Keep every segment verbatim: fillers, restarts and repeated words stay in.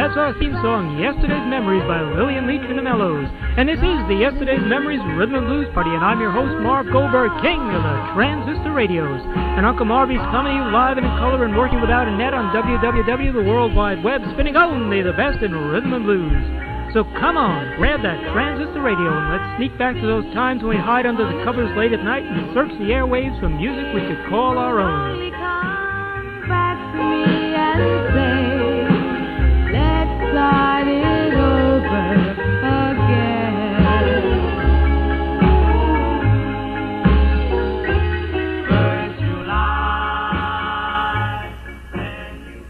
That's our theme song, Yesterday's Memories by Lillian Leach and the Mellows. And this is the Yesterday's Memories Rhythm and Blues Party, and I'm your host, Marv Goldberg, king of the transistor radios. And Uncle Marvy's coming to you live and in color and working without a net on w w w dot the world wide web, spinning only the best in rhythm and blues. So come on, grab that transistor radio and let's sneak back to those times when we hide under the covers late at night and search the airwaves for music we could call our own. Come back to me and say, let's start it over again. First you lie, then you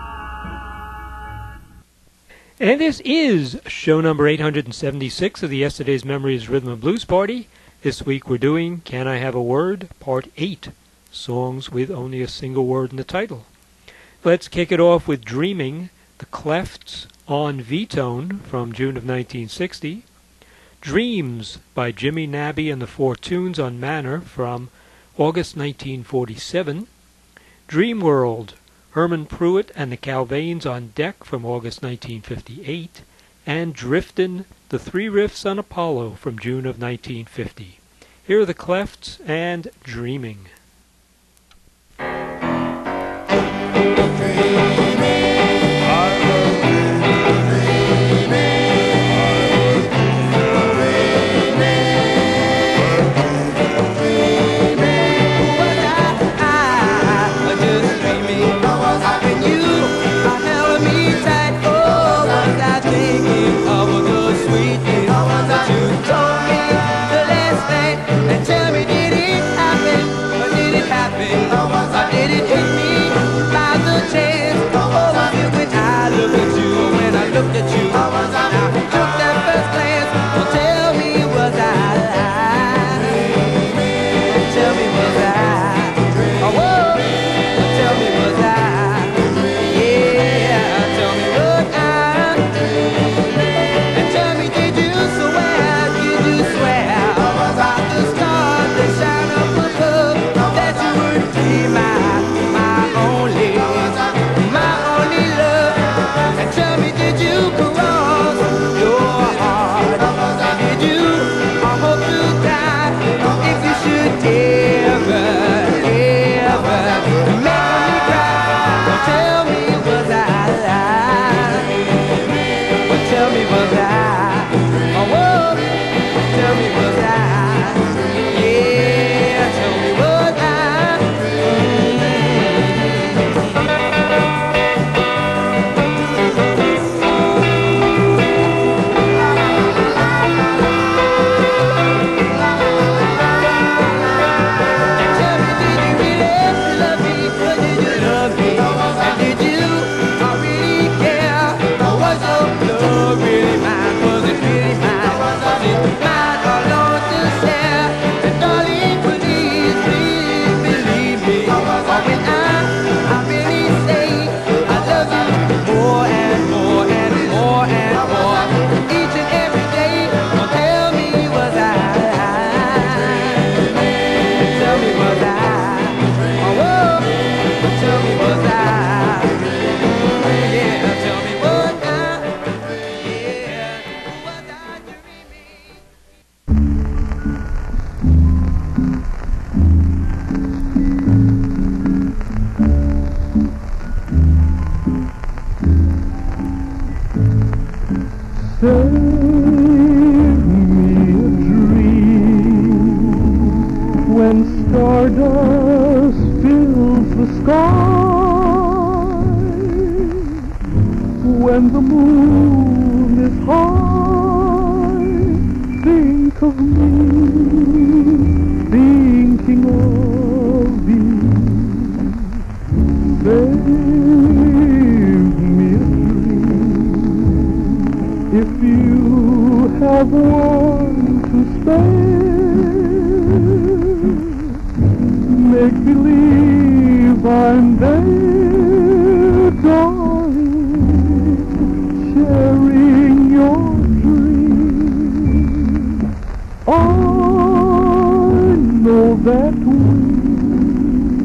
cry. And this is show number eight hundred seventy-six of the Yesterday's Memories Rhythm and Blues Party. This week we're doing Can I Have a Word, Part eight, songs with only a single word in the title. Let's kick it off with Dreaming, the Clefts on V-Tone from June of nineteen sixty. Dreams by Jimmy Nabby and the Four Tunes on Manor from August nineteen forty-seven. Dream World, Herman Pruitt and the Calvains on Deck from August nineteen fifty-eight. And Driftin', the Three Riffs on Apollo from June of nineteen fifty. Here are the Clefts and Dreaming.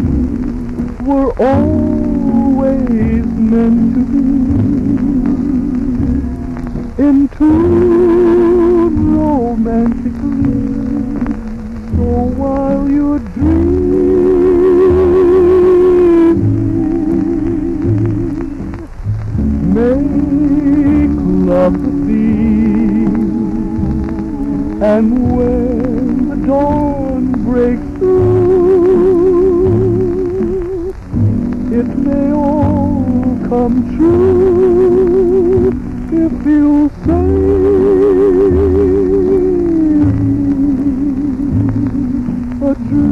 Were always meant to be. tune romantically. So while you're dreaming, make love the theme. And when the dawn breaks through, it may all come true if you say a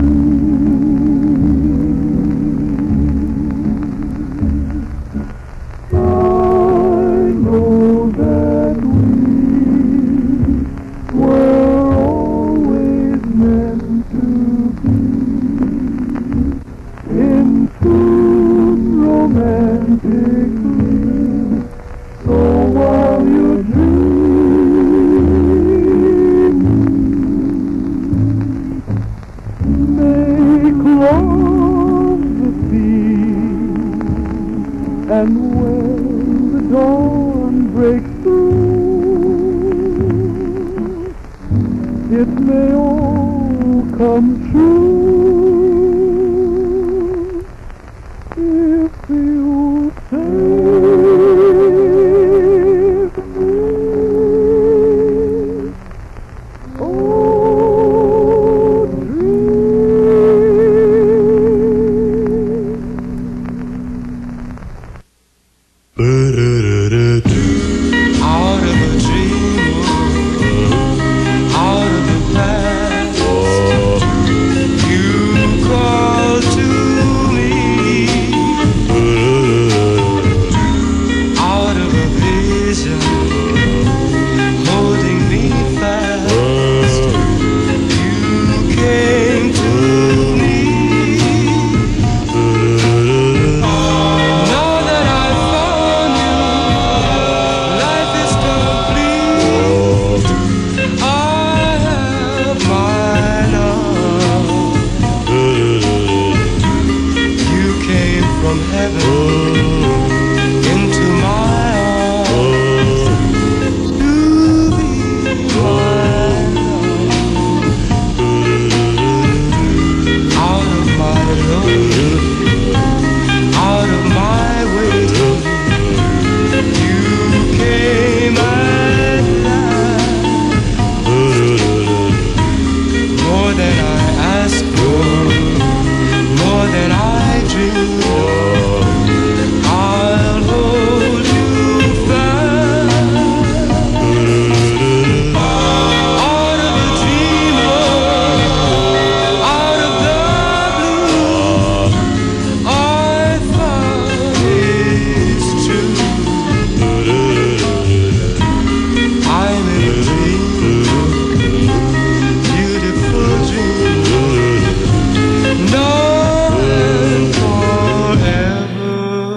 dream. I know that we were always meant to be in tune romantically. So while you're dreaming, make love the theme. And when the dawn breaks through, it may all come true if you save me. Oh, dream. Out of a dream, out of the past, you call to me. Out of a vision, holding me fast, you came to me. Now that I found you, life is complete. I have my love. You came from heaven into my arms to be my love. Out of my love, out of my waiting, you came at last. More than I asked for, more than I dreamed of, I'll hold you fast. Out of a dream world, out of the blue, I found it's true. I'm in a dream, beautiful dream, knowing forever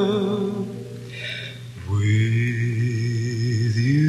with you.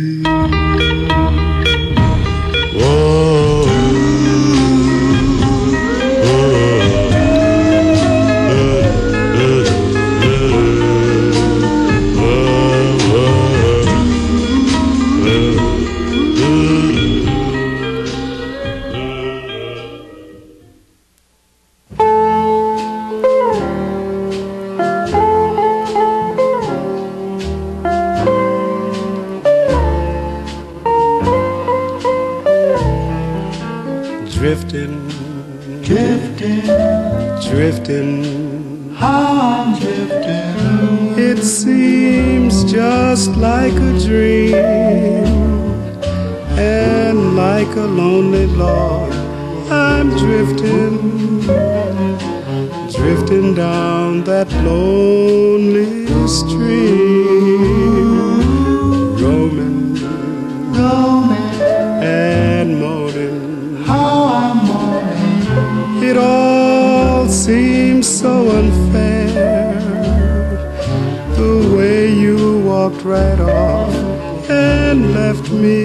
Drifting, drifting, drifting, how I'm drifting. It seems just like a dream, and like a lonely log, I'm drifting, drifting down that lonely stream, roaming, roaming, and moaning. It all seems so unfair, the way you walked right off and left me,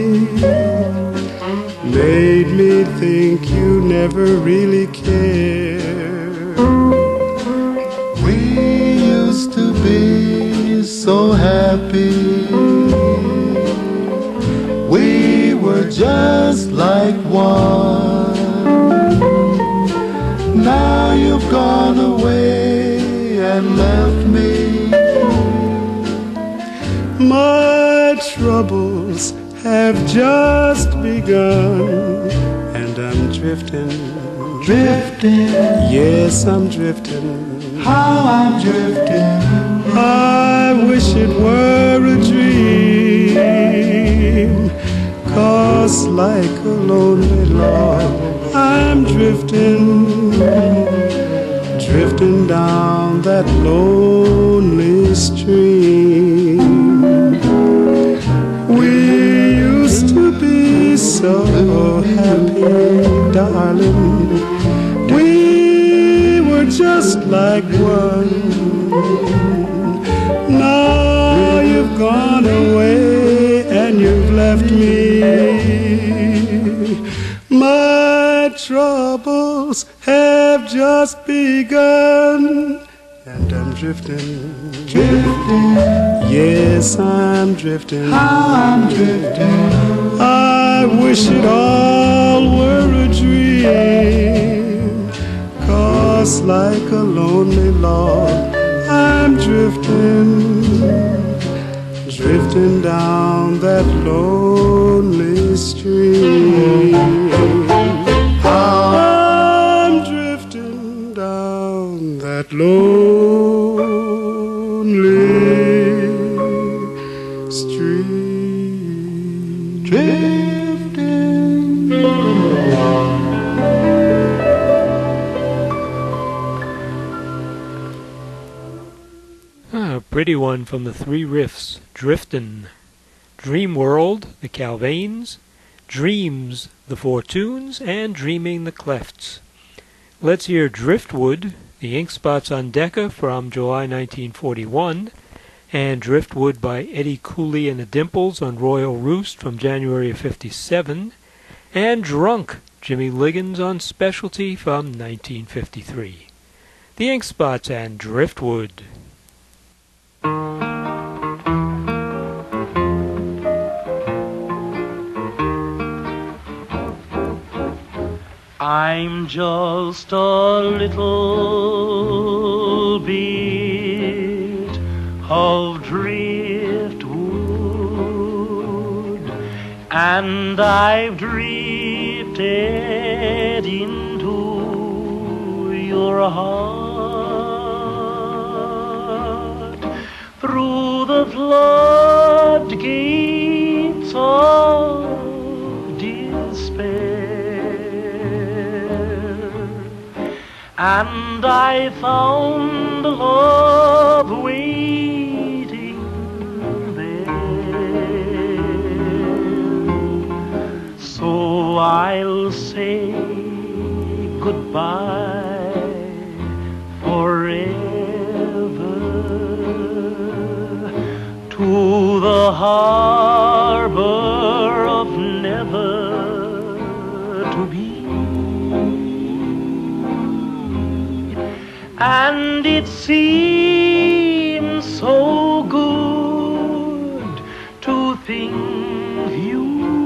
made me think you never really cared. We used to be so happy, we just like one. Now you've gone away and left me. My troubles have just begun, and I'm drifting, Drifting, yes, I'm drifting. how I'm drifting. I wish it were a dream, 'cause like a lonely log, I'm drifting, drifting down that lonely stream. We used to be so happy, darling. We were just like one. Now you've gone away and you've left me. My troubles have just begun, and I'm drifting, Drifting, yes, I'm drifting. how I'm drifting. I wish it all were a dream, 'cause like a lonely log, I'm drifting, drifting down that lonely stream. I'm drifting down that lonely stream. Drifting. Ah, a pretty one from the Three Riffs, Driftin'. Dream World, the Calvains, Dreams, the Four Tunes, and Dreaming, the Clefts. Let's hear Driftwood, the Ink Spots on Decca from July nineteen forty-one, and Driftwood by Eddie Cooley and the Dimples on Royal Roost from January of fifty-seven, and Drunk, Jimmy Liggins on Specialty from nineteen fifty-three. The Ink Spots and Driftwood. I'm just a little bit of driftwood, and I've drifted into your heart through the floodgates of despair. And I found love waiting there. So I'll say goodbye forever to the harbor of never to be. And it seems so good to think you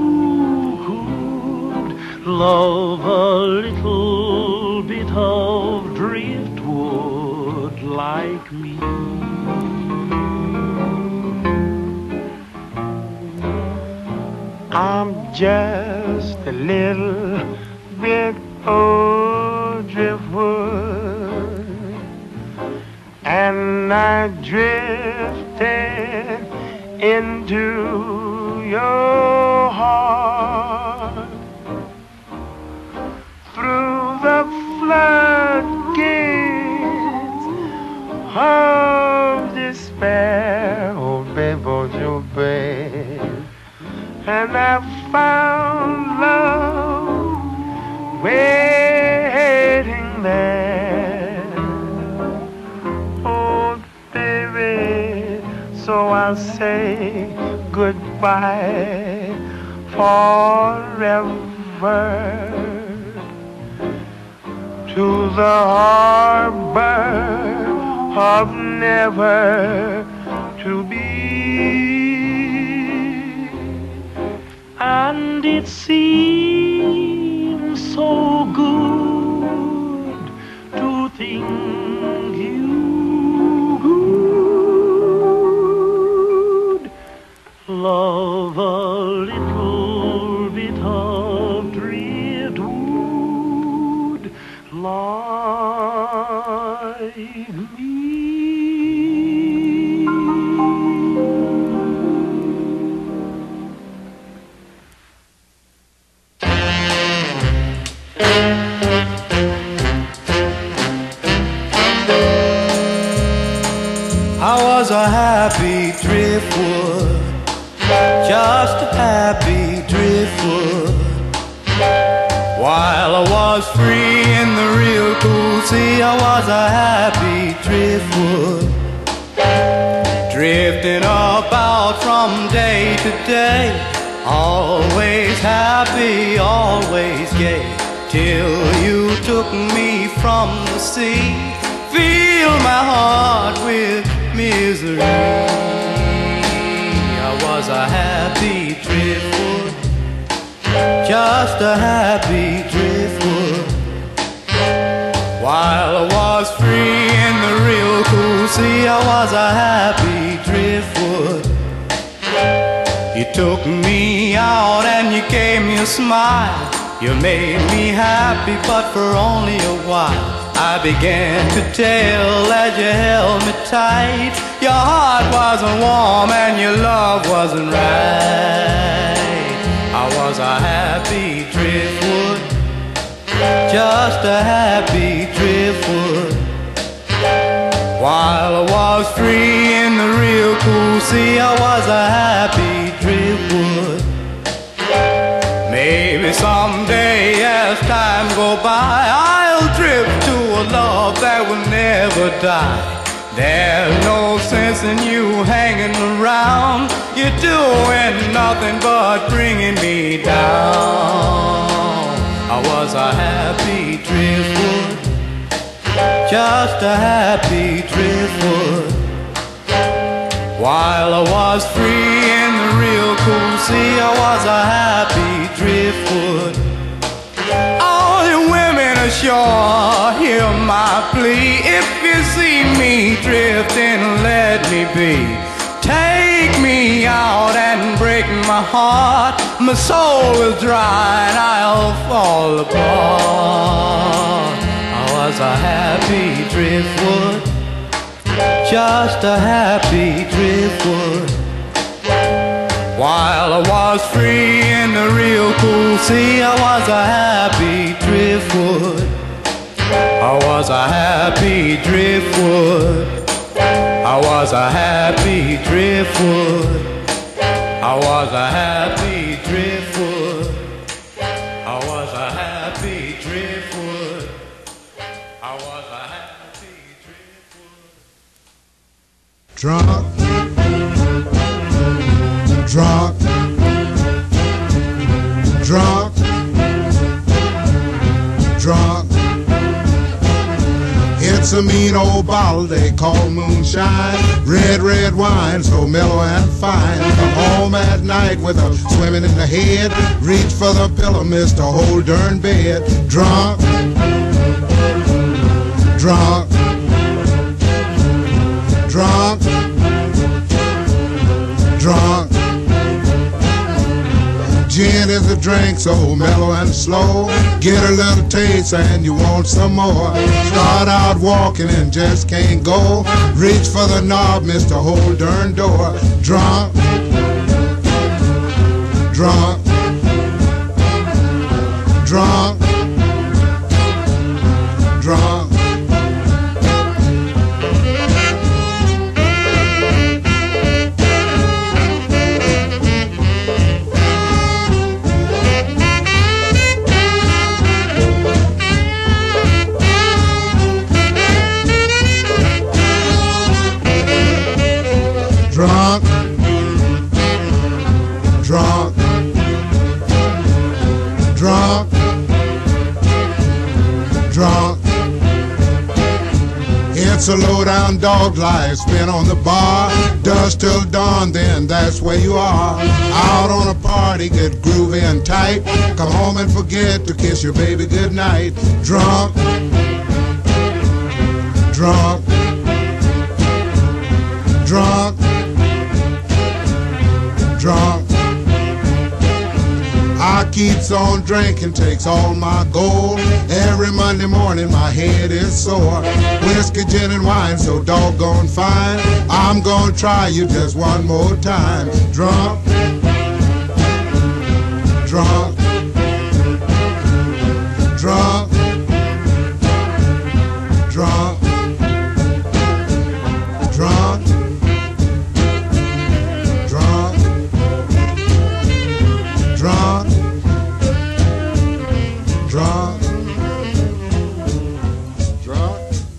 could love a little bit of driftwood like me. I'm just a little bit of driftwood, and I drifted into your heart through the floodgates of despair. Oh, babe, oh, you babe. And I found love waiting there. Oh, baby, so I'll say goodbye forever to the harbor of never to be. and it seems so good to think you good. Love a little bit of driftwood like me. I was a happy driftwood, just a happy driftwood. While I was free in the real cool sea, I was a happy driftwood. Drifting about from day to day, always happy, always gay, till you took me from the sea. Fill my heart with misery. I was a happy driftwood, just a happy driftwood. While I was free in the real cool sea, I was a happy driftwood. You took me out and you gave me a smile. You made me happy, but for only a while. I began to tell as you held me tight. Your heart wasn't warm and your love wasn't right. I was a happy driftwood, just a happy driftwood. While I was free in the real cool sea, I was a happy driftwood. Maybe someday as time go by, I'll drift to a love that will never die. There's no sense in you hanging around. You're doing nothing but bringing me down. I was a happy driftwood, just a happy driftwood. While I was free in the real cool sea, I was a happy driftwood. All you women ashore, hear my plea. If you see me drifting, let me be. Take me out and break my heart. My soul is dry and I'll fall apart. I was a happy driftwood, just a happy driftwood. While I was free in the real cool sea, I was a happy driftwood. I was a happy driftwood. I was a happy driftwood. I was a happy driftwood. I was a happy driftwood. I was a happy driftwood. Drunk, drunk, drunk, drunk. It's a mean old bottle they call moonshine. Red, red wine, so mellow and fine. Come home at night with a swimming in the head. Reach for the pillow, miss the whole darn bed. Drunk, drunk, drunk, drunk. Gin is a drink so mellow and slow. Get a little taste and you want some more. Start out walking and just can't go. Reach for the knob, miss the whole darn door. Drunk, drunk, drunk, drunk. Drunk, drunk, drunk, drunk. It's a low-down dog life, spent on the bar, dusk till dawn, then that's where you are. Out on a party, get groovy and tight, come home and forget to kiss your baby goodnight. Drunk, drunk, drunk, drunk. I keeps on drinking, takes all my gold. Every Monday morning my head is sore. Whiskey, gin, and wine so doggone fine. I'm gonna try you just one more time. Drunk, drunk, drunk, drunk, drunk, drunk, drunk, drunk, drunk.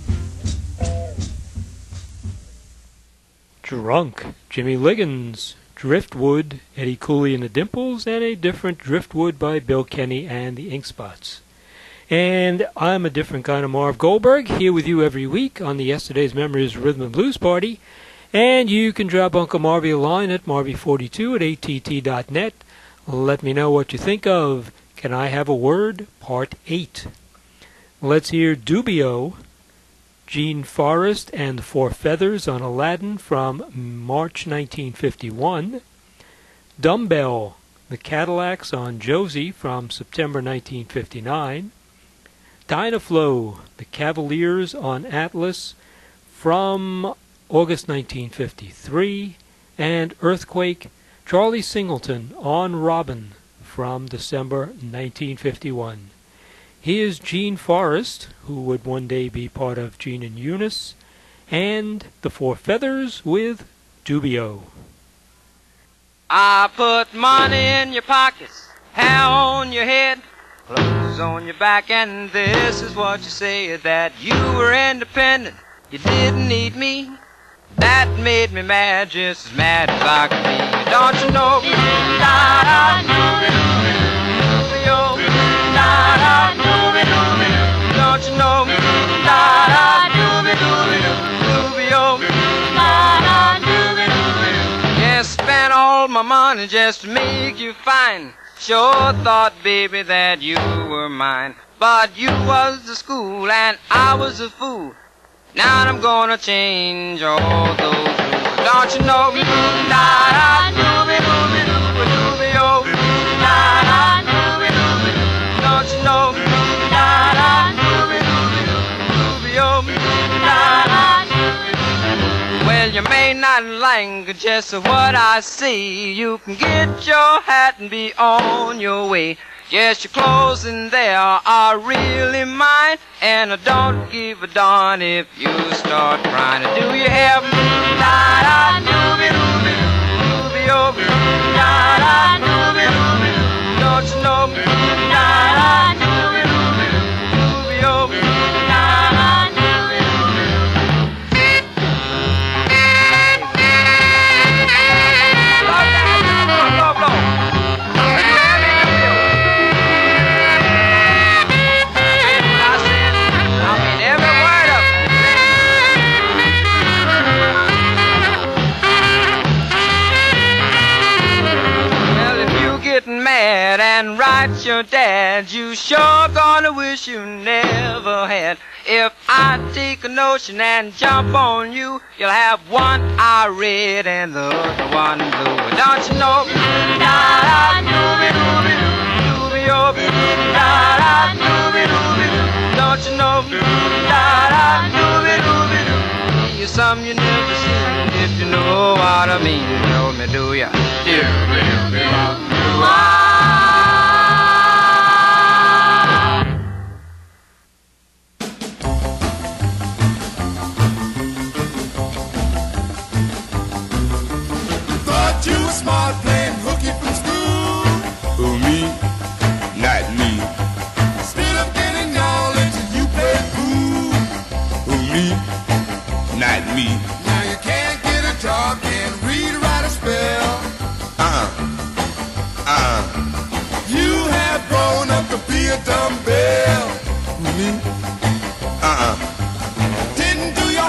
Drunk, Jimmy Liggins, Driftwood, Eddie Cooley and the Dimples, and A Different Driftwood by Bill Kenny and the Ink Spots. And I'm a different kind of Marv Goldberg, here with you every week on the Yesterday's Memories Rhythm and Blues Party. And you can drop Uncle Marvy a line at marvy forty-two at A T T dot net. Let me know what you think of Can I Have a Word? Part eight. Let's hear Dubio, Gene Forrest and the Four Feathers on Aladdin from March nineteen fifty-one. Dumbbell, the Cadillacs on Josie from September nineteen fifty-nine. Dynaflow, the Cavaliers on Atlas from August nineteen fifty-three. And Earthquake, Charlie Singleton on Robin from December nineteen fifty-one. Here's Gene Forrest, who would one day be part of Gene and Eunice, and the Four Feathers with Dubio. I put money in your pockets, hair on your head, clothes on your back, and this is what you say, that you were independent, you didn't need me. That made me mad, just as mad as I could be. Don't you know? Don't you know? Yeah, spent all my money just to make you fine. Sure thought, baby, that you were mine. But you was the school and I was a fool. Now I'm gonna change all those rules. Don't you know? Don't you know? Well, you may not like just what I say. You can get your hat and be on your way. Yes, your clothes in there are really mine, and I don't give a darn if you start crying. Do you have da da doobie doobie doobie doobie da da doobie doobie? Don't you know da da doobie doobie doobie doobie da da doobie doobie? Blow, blow, blow, blow. Mad and write your dad, you sure gonna wish you never had. If I take a notion and jump on you, you'll have one eye red and the other one blue. Don't you know? Da da doobie doobie doobie doobie da da doobie doobie. Don't you know? Da da doobie doobie doobie. You some you never seen, if you know what I mean. Tell me, do ya? Doobie doobie doobie. You were smart playing hooky from school. Who, me? Not me. Stood up getting all until you played cool. Who, me? Not me. Now you can't get a job, can't read or write a spell. Uh-uh. Uh-uh. You have grown up to be a dumbbell. Who, me? Uh-uh. Didn't do your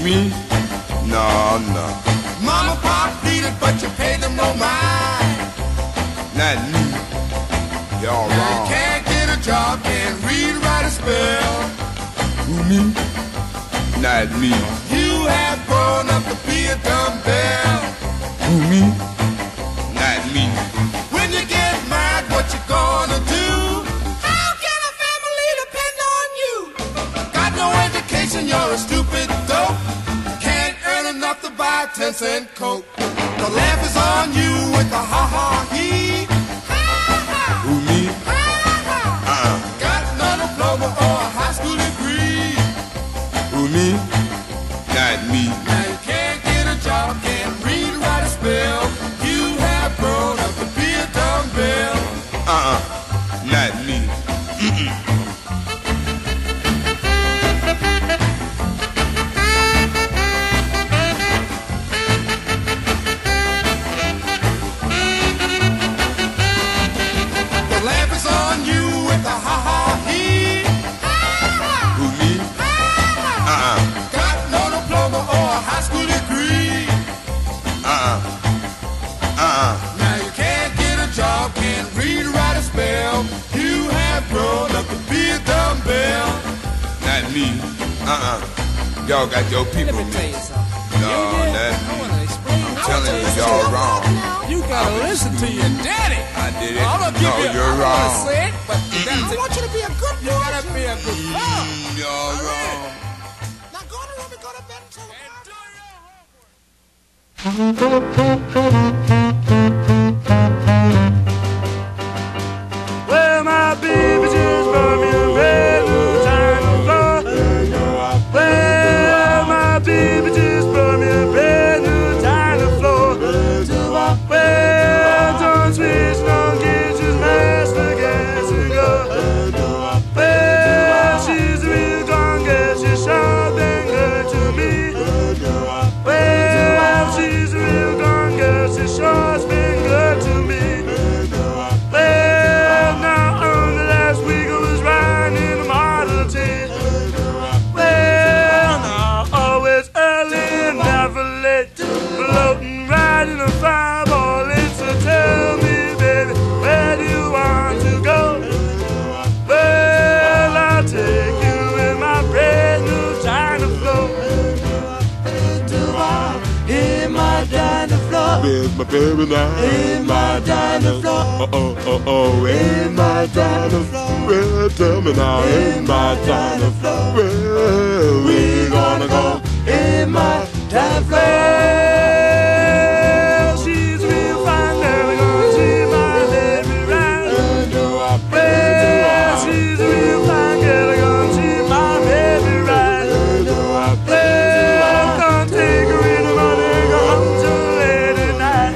me? No, no. Mama, Pop need it, but you pay them no mind. Not me. Y'all wrong. You can't get a job, can't read, write, or spell. Who, me? Not me. You have grown up to be a dumbbell. Who, me? Not me. When you get mad, what you gonna do? How can a family depend on you? Got no education, you're a stupid dope. Can't earn enough to buy a ten cent Coke. The laugh is on you with the ha-ha-he. Who, me? Uh-uh. Got no diploma or a high school degree. Who, me? Not me. Now you can't get a job, can't read, write, or spell. You have grown up to be a dumbbell. Uh-uh. Not me. Mm-mm. Me. Uh-uh. Y'all got your people. Let me tell you something. No, yeah, yeah. That, I want to explain. I'm telling you, y'all wrong. You gotta listen to your daddy. I did it. I'm gonna give no, you, you're I wrong. I say it, but you gotta I want you to be a good boy. You gotta be a good boy. Mm, y'all wrong. Now go to room and go to bed and tell and do your homework. Well, my baby just brought me a brand new time to floor. Well, my baby just brought me a brand new time to floor. Well, don't switch, don't get just master gas and go. Well, she's a real gone girl, she's sure been good to me. Well, she's a real gone girl, she sure's been good to me. Well, now only last week I was riding in a Model T. Well, now always early and never late, floating right in a fireball. So tell me, baby, where do you want to go? Well, I'll take you in my brand new China floor. In my China floor. Where's my baby now? In my China floor. Oh, oh, oh, oh, in my China floor. Well, tell me now, in my China floor. Well, we gonna go in my China floor. She's real fine, never gonna see my baby right. Well, she's real fine, girl, gonna see my baby right. Well, don't take her in the morning, go home till late at night.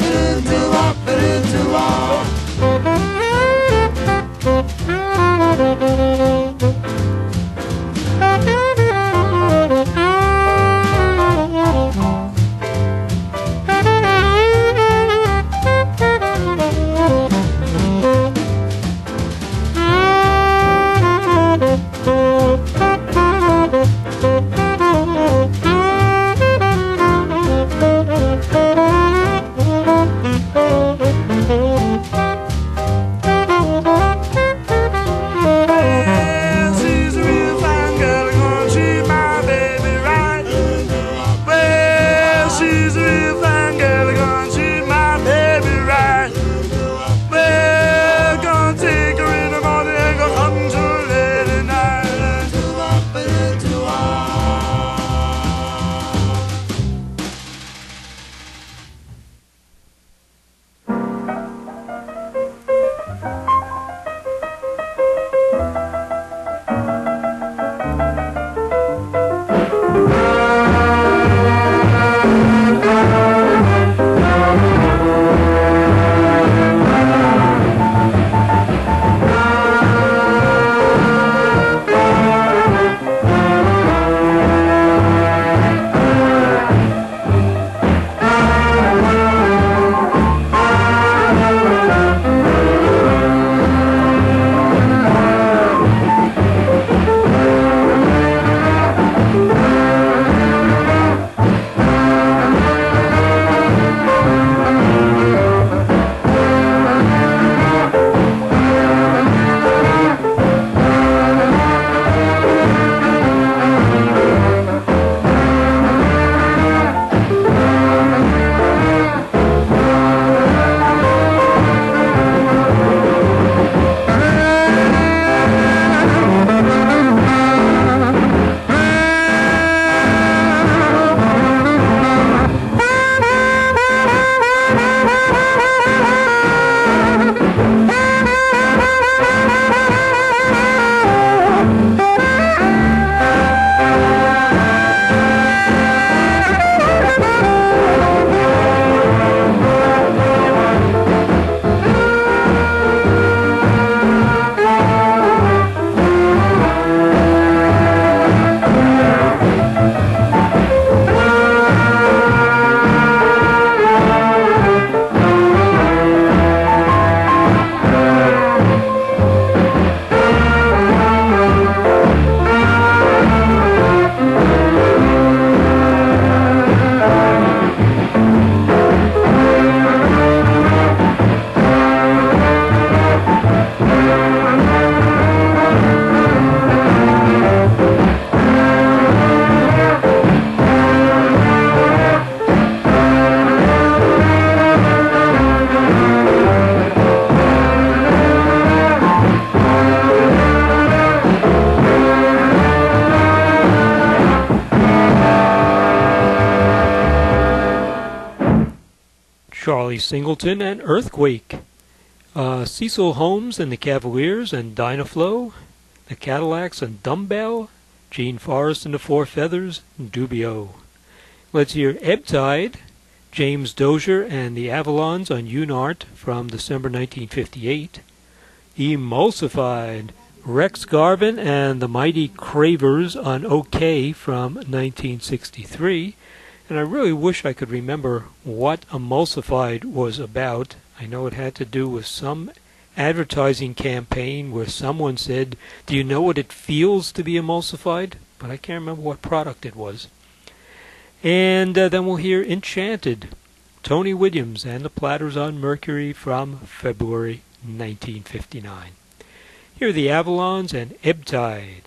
Charlie Singleton and Earthquake. Uh, Cecil Holmes and the Cavaliers and Dynaflow. The Cadillacs and Dumbbell. Gene Forrest and the Four Feathers and Dubio. Let's hear Ebb Tide. James Dozier and the Avalons on Unart from December nineteen fifty-eight. Emulsified. Rex Garvin and the Mighty Cravers on OK from nineteen sixty-three. And I really wish I could remember what Emulsified was about. I know it had to do with some advertising campaign where someone said, "Do you know what it feels to be emulsified?" But I can't remember what product it was. And uh, then we'll hear Enchanted. Tony Williams and the Platters on Mercury from February nineteen fifty-nine. Here are the Avalons and Ebb Tide.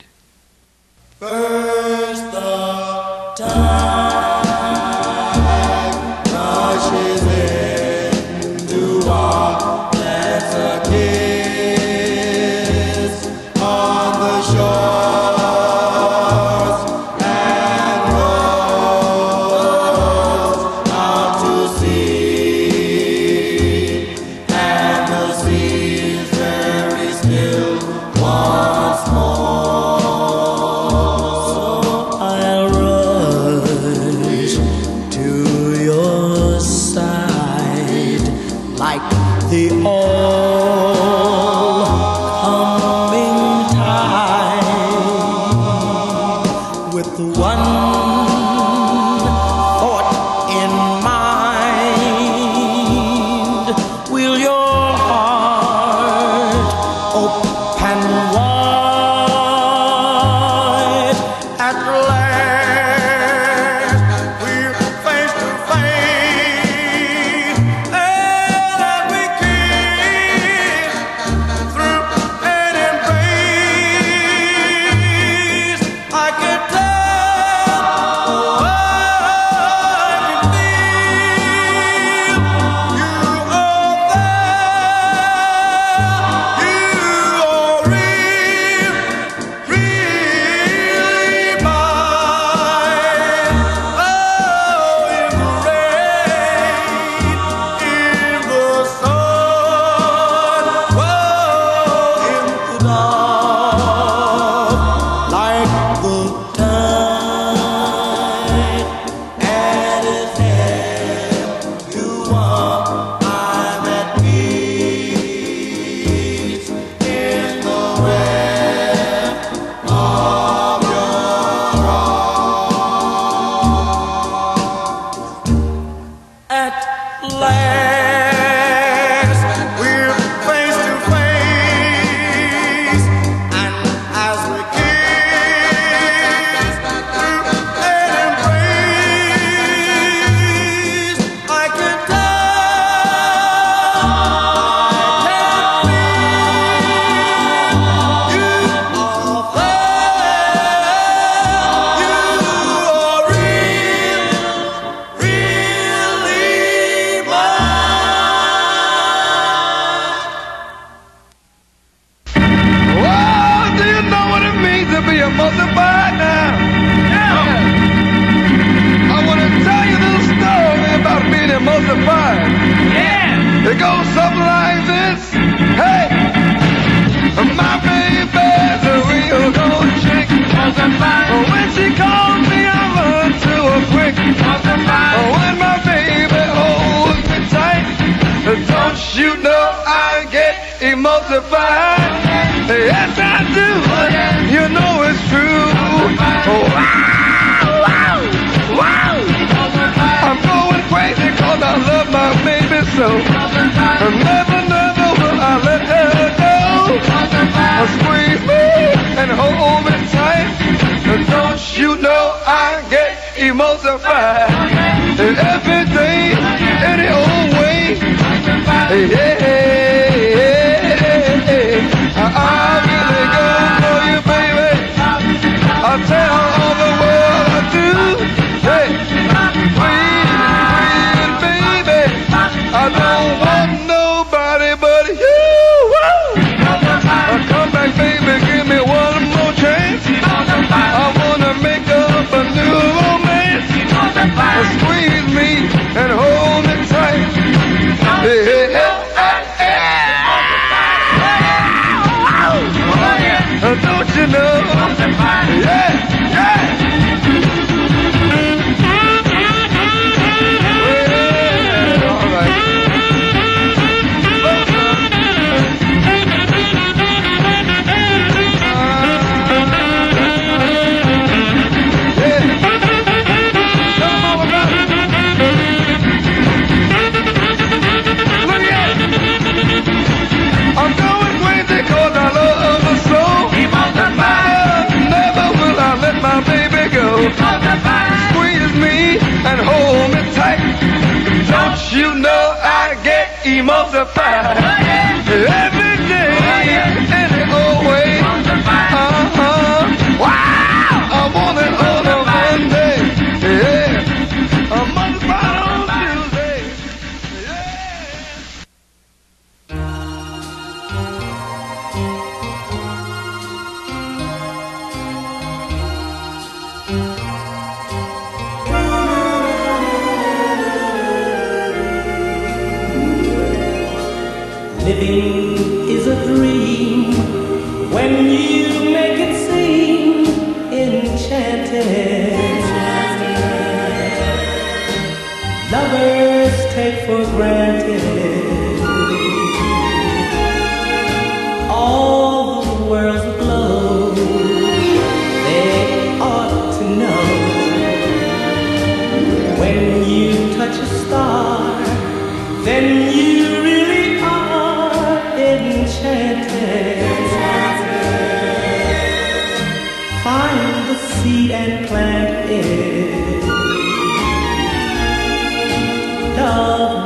First the tide rushes into our let's a kiss on the shores and rows out to sea, and the sea is very still once more. So I'll rush to your side like the all-coming tide, with one thought in mind. Will your heart open wide? At last we're face to face, and as we kiss through an embrace, I can tell, oh, I can feel you are there, you are real, really mine. Oh, in the rain, in the sun, whoa, in the dark, like the tide at its head. You are, I'm at peace in the web of your arms. At last we're face to face, and as we kiss through an embrace, I can tell, I can feel you are there, you are real, really mine. Oh, do you know what it means to be emulsified now? Yeah. I want to tell you a little story about being emulsified. Yeah. It goes something like this. Hey, my baby's a real gold chick. When she calls me, I run to her quick. When my baby holds me tight, don't you know I get emulsified? Yes, I do. You know it's true. Oh, wow, wow, wow. I'm going crazy 'cause I love my baby so. Never, never will I let her go. Squeeze me and hold me tight. Don't you know I get emulsified? Every day, any old way. Yeah, I really go for you, baby. I tell all the world I do. Hey, please, please, baby, I don't want nobody but you. Woo! Come back, baby, give me one more chance. I wanna make up a new romance. Squeeze me and hold me tight.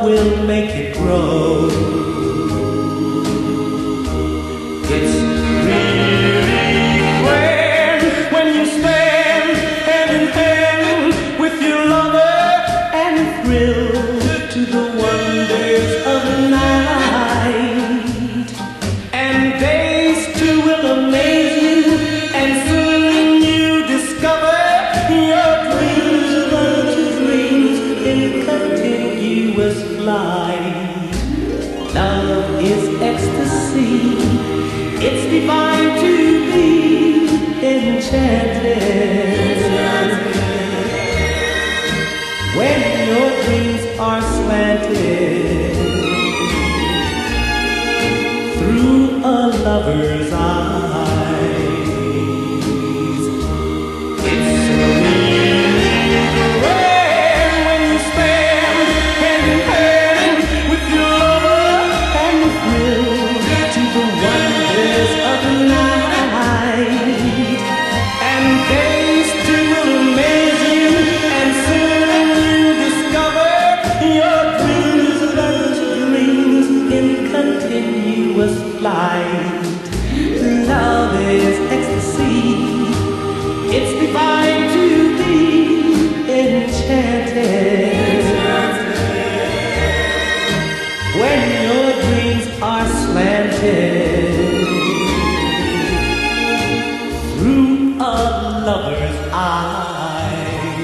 will make it grow. It's really grand when you stand hand in hand with your lover and thrill to the wonders of the night. And days too will amaze you, and soon you discover your dreams are unto dreams in continuous flight. Love is ecstasy, it's divine to be enchanted. When your dreams are slanted through a lover's eyes, it's really grand when you stand hand in hand with your lover and you thrill to the wonders of the night. And days too will amaze you, and soon you discover your dreams are unto dreams in continuous flight. Love is ecstasy, it's divine to be enchanted. When your dreams are slanted through a lover's eyes.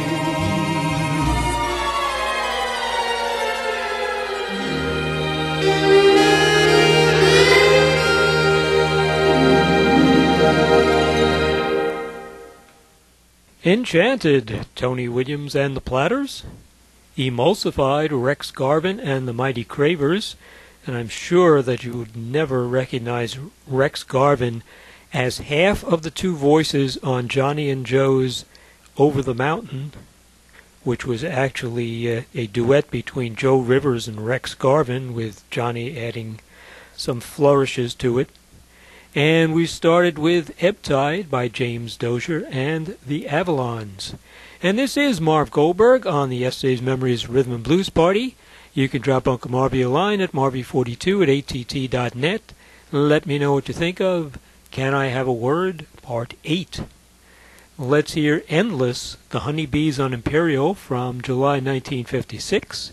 Enchanted, Tony Williams and the Platters. Emulsified, Rex Garvin and the Mighty Cravers. And I'm sure that you would never recognize Rex Garvin as half of the two voices on Johnny and Joe's Over the Mountain, which was actually uh, a duet between Joe Rivers and Rex Garvin, with Johnny adding some flourishes to it. And we started with Ebb Tide by James Dozier and the Avalons. And this is Marv Goldberg on the Yesterday's Memories Rhythm and Blues Party. You can drop Uncle Marvy a line at marvy forty-two at A T T dot net. Let me know what you think of Can I Have a Word? Part eight. Let's hear Endless, the Honeybees on Imperial from July nineteen fifty-six.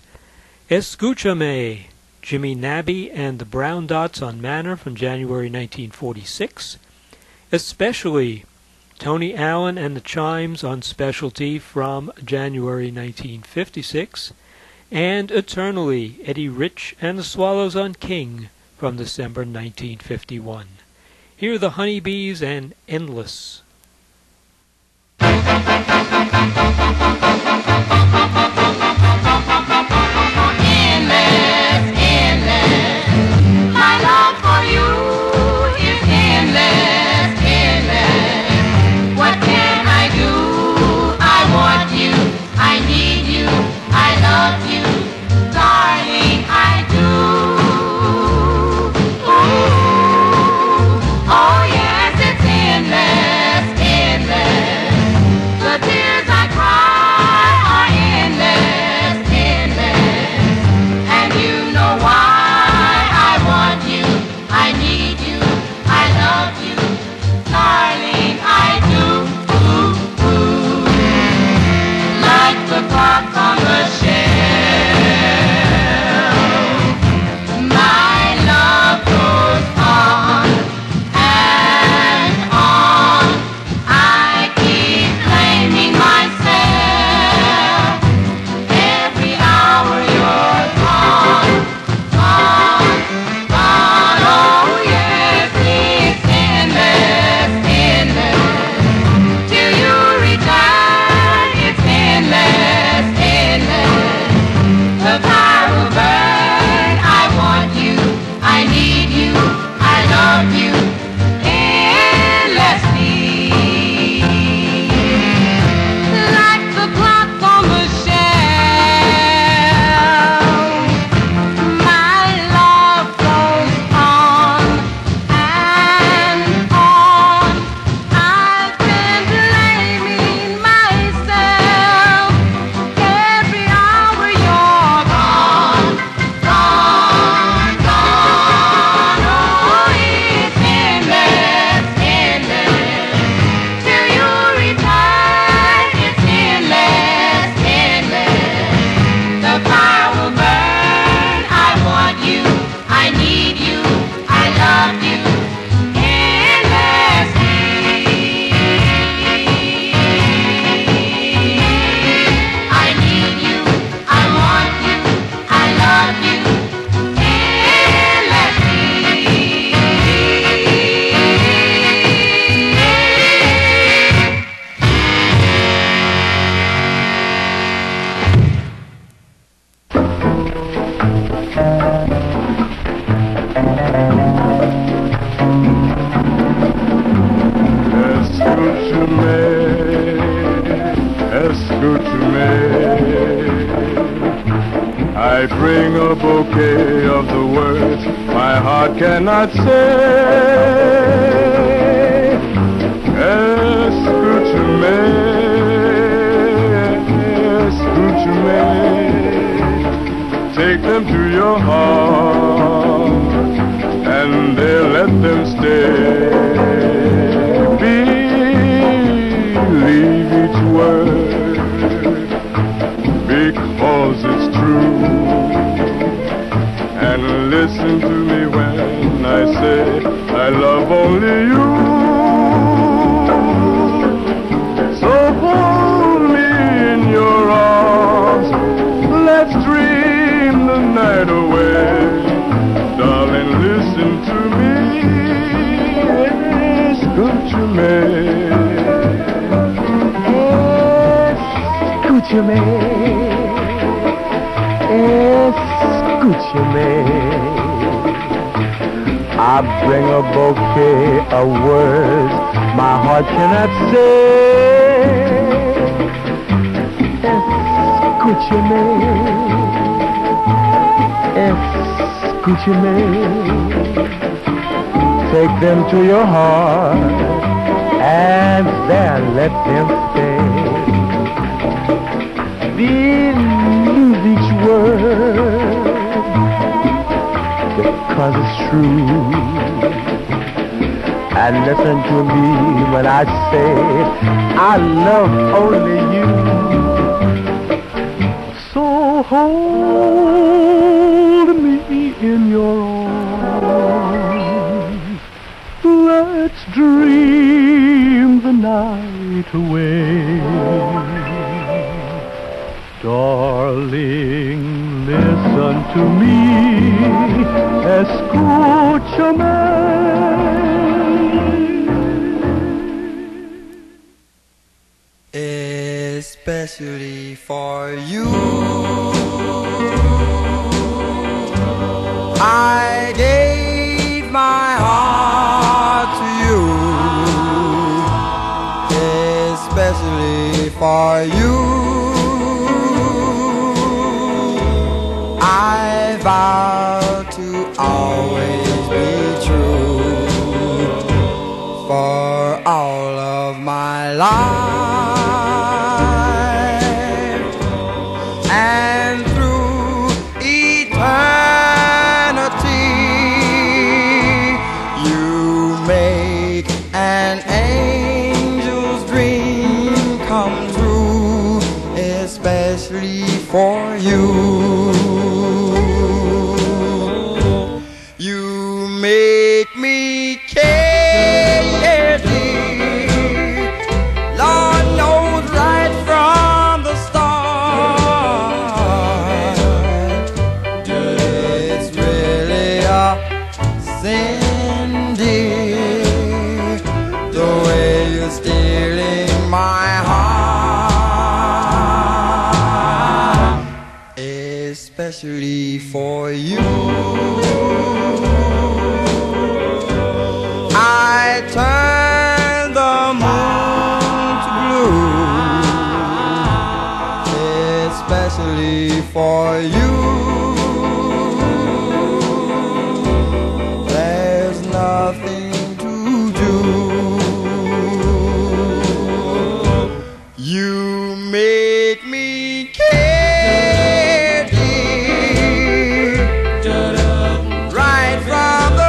Escúchame, Jimmy Nabby and the Brown Dots on Manor from January nineteen forty-six. Especially Tony Allen and the Chimes on Specialty from January nineteen fifty-six. And Eternally, Eddie Rich and the Swallows on King from December nineteen fifty-one. Here are the Honeybees and Endless. The tears I cry are endless. I bring a bouquet of the words my heart cannot say. Escúchame, escúchame. Take them to your heart and there let them stay. Believe each word because it's true. And listen to me when I say I love only you. So hold me in your arms, let's dream the night away. Darling, listen to me, escúchame. Escúchame, escúchame. I bring a bouquet of words my heart cannot say. Escúchame, escúchame. Take them to your heart and there let them stay. Believe each word because it's true. And listen to me when I say I love only you. So hold me in your arms, let's dream the night away. Darling, listen to me, escúchame. Especially for you, I gave my heart to you. Especially for you, I vow to always be true for all of my life and through eternity. You make an angel's dream come true, especially for you. Make me care, Lord knows right from the start. It's really a sin, dear, the way you're stealing my heart, especially for you. I turn the moon to blue, especially for you. There's nothing to do. You make me care, dear, right from the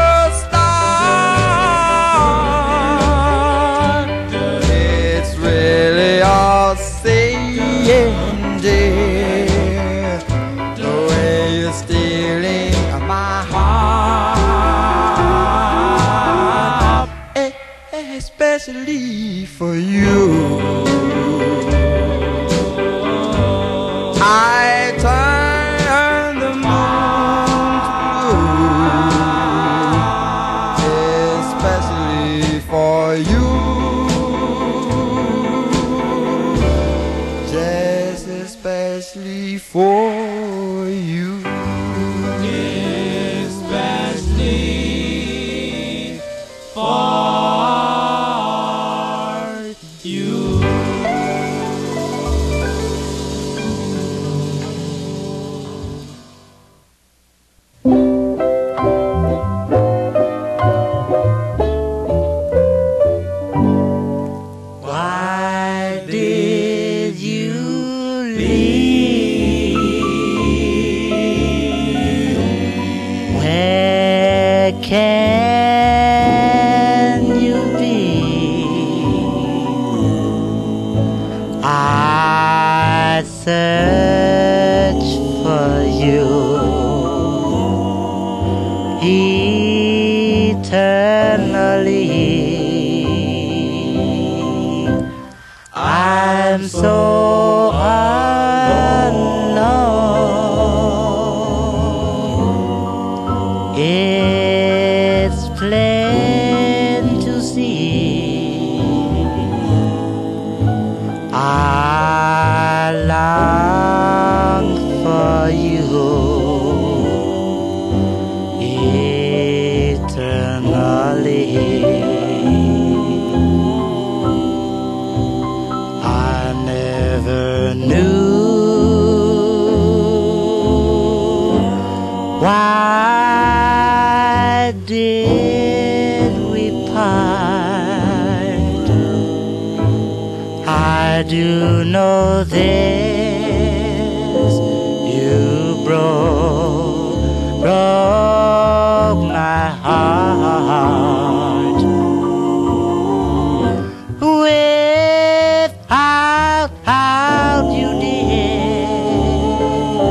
saying, dear, the way you're stealing my heart, especially for you. I turn the moon to blue, especially for you. Especially for you. Especially for you. I do know this, you broke, broke my heart with how, how you did.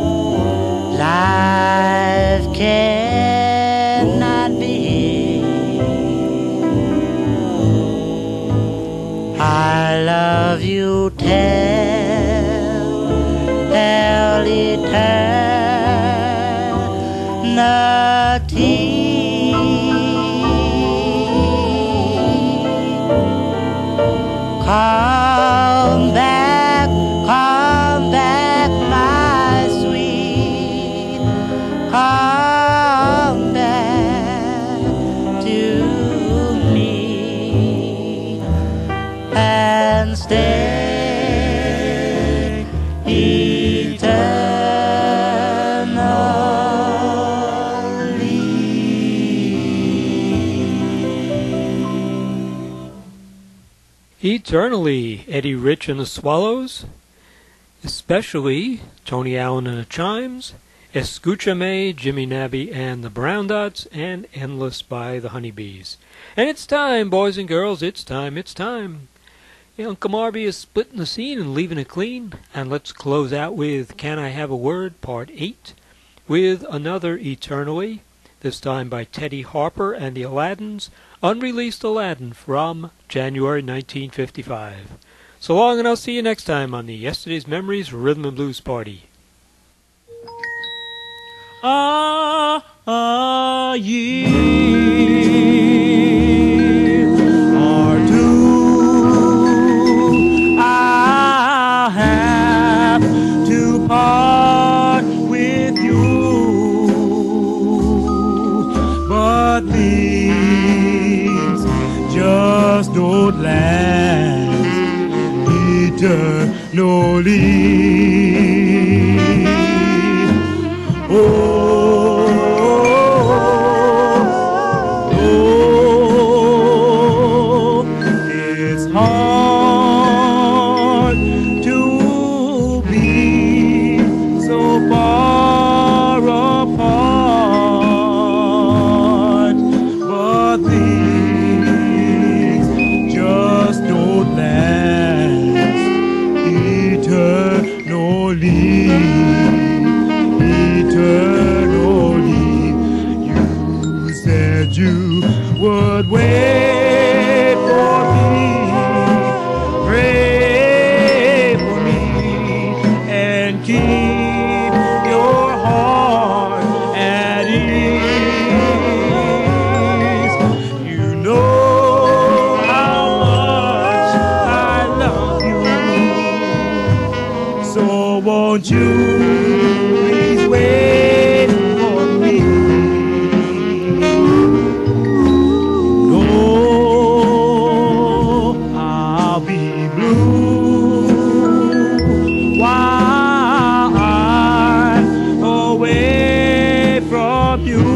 Life cannot be. I love you till, till eternity. Come back, come back, my sweet. Come back to me and stay Eternally, Eddie Rich and the Swallows, especially Tony Allen and the Chimes, Escúchame, Jimmy Nabby and the Brown Dots, and Endless by the Honeybees. And it's time, boys and girls, it's time, it's time. Yeah, Uncle Marby is splitting the scene and leaving it clean. And let's close out with Can I Have a Word, Part eight, with another Eternally, this time by Teddy Harper and the Aladdins, unreleased Aladdin from January nineteen fifty-five. So long, and I'll see you next time on the Yesterday's Memories Rhythm and Blues Party. Ah, ah, year or two, I have to part with you, but these just don't last eternally. Oh, oh, it's hard to be so far apart, but things just don't last eternally. Eternally, you said you would wait for me, pray for me, and keep your heart at ease. You know how much I love you, so won't you please wait for me? No, I'll be blue while I'm away from you,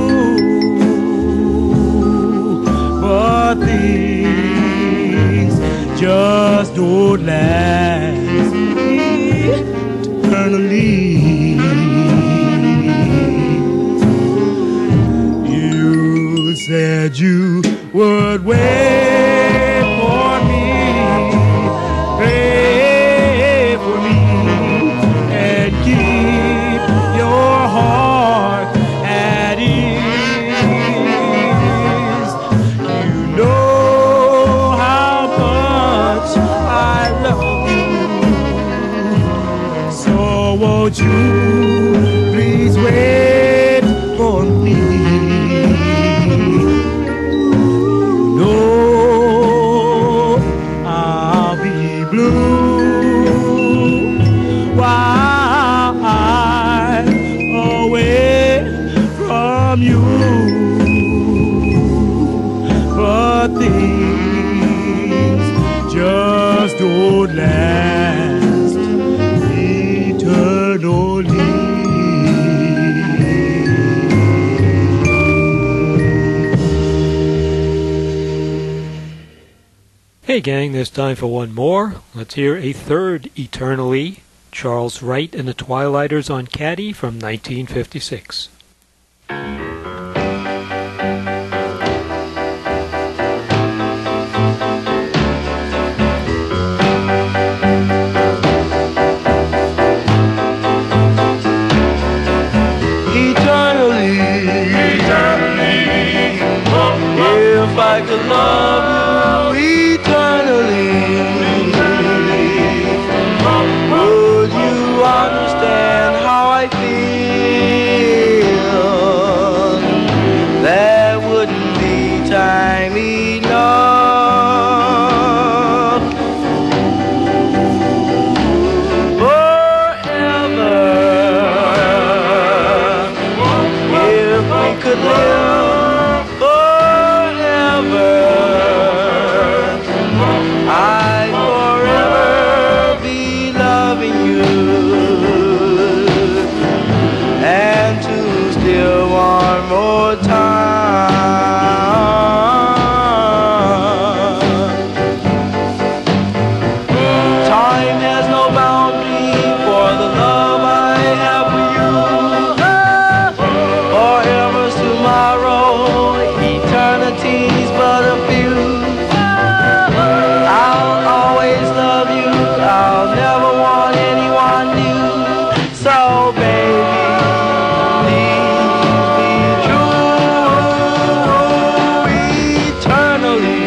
but things just don't last eternally. You said you would wait for me, pray for me, and keep your heart at ease. You know how much I love you, so won't you please wait for me? No, I'll be blue while I'm away from you, but things just don't last eternally. Hey gang, there's time for one more. Let's hear a third Eternally, Charles Wright and the Twilighters on Caddy from nineteen fifty-six. Eternally, eternally, if I could love you eternally, would you understand how I feel? There wouldn't be time enough forever if we could live forever. I'd forever be loving you and to still one more time. Time has no boundary for the love I have for you. Forever's tomorrow, eternity's but a few. I'll always love you, I'll never want anyone new. So baby, please be true eternally.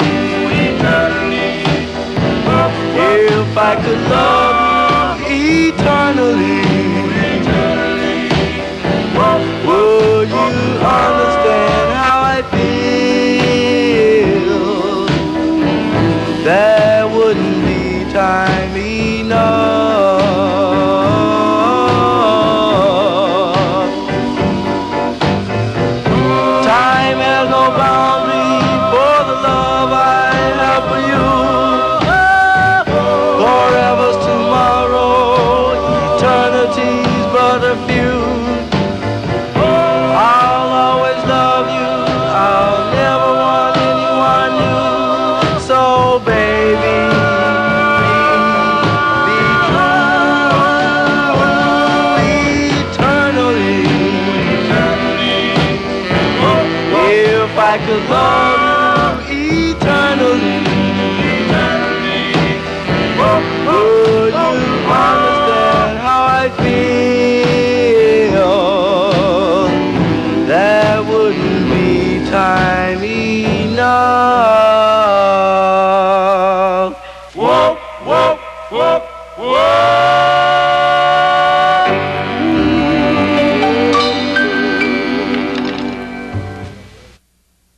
If I could love you eternally, would you understand how I feel? There wouldn't be time enough. Time has no boundary for the love I have for you. Forever's tomorrow, eternity's but a few. I'll always love you, I'll never want anyone new. So baby, be true eternally. If I could love you eternally, would you understand how I feel? There wouldn't be time enough. Whoa.